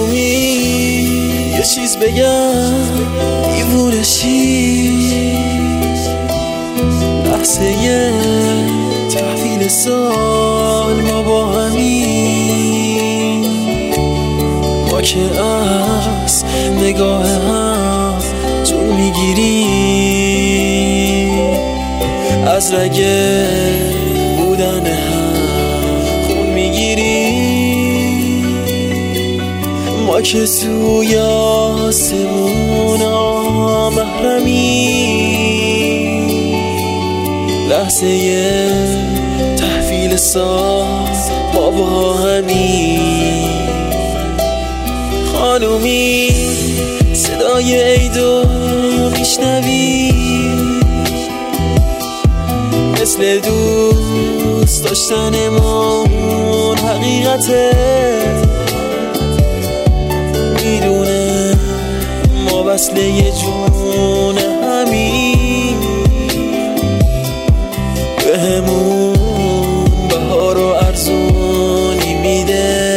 خانومی یه چیز بگم دیوونشی، لحظه تحویل سال ما با همین، ما که از نگاه هم جون میگیریم، از رگه بودن هم خون میگیریم، ما که توی آسمونا محرمیم، لحظه تحویل سال ما با همین. خانومی صدای عیدو میشنوی، مثل دوست داشتنمون حقیقته، میدونه ما وصله یه جون همین، بهمون بهار و ارزونی میده.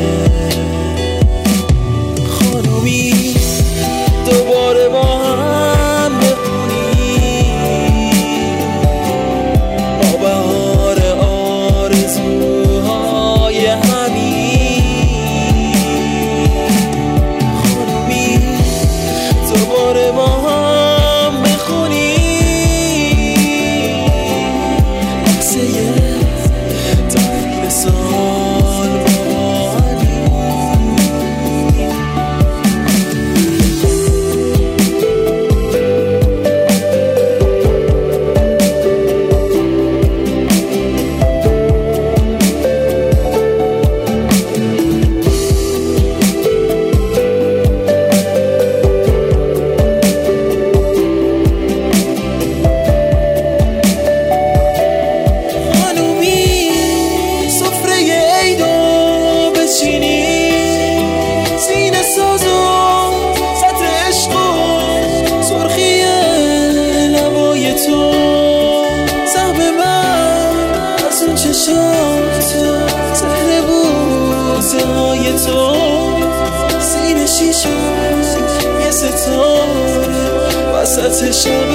خانومی دوباره با هم بخونیم، ما بهار آرزوهای همین. خانومی دوباره با هم بخونیم، لحظه تحویل سال با همین. سهل بوسه های تو، سینه شیشون یه ستاره وسط شب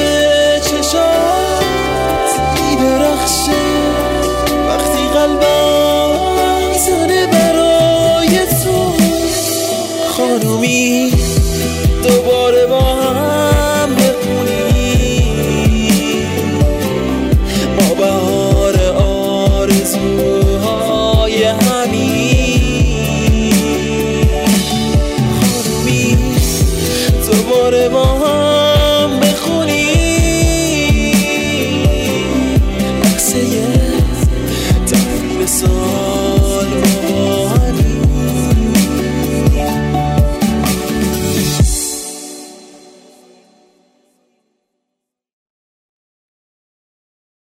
چشات می‌درخشه، وقتی قلبم میزنه برای تو. خانومی دوباره با هم بخونیم، ما بهار آرزوهای همین. خانومی دوباره با هم بخونیم، لحظه تحویل سال